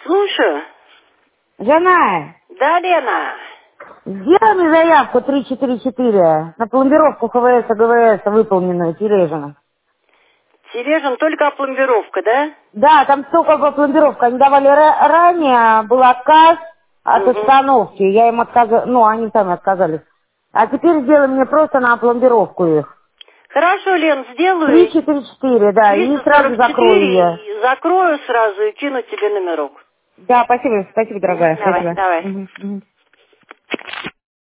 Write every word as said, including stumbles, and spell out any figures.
Слушаю. Жена, Да, Лена. сделай мне заявку три четыре четыре на пломбировку ХВС, ГВС, выполненную Тережина. Сережин, только опломбировка, да? Да, там только была пломбировка. Они давали ра- ранее, был отказ от Угу. установки. Я им отказала, ну, они сами отказались. А теперь сделай мне просто на пломбировку их. Хорошо, Лен, сделаю. три четыре четыре, да, и триста сразу сорок закрою четыре я. и закрою сразу и кину тебе номерок. Да, спасибо, спасибо, Мгм, дорогая, давай, спасибо. давай. Мгм, мгм.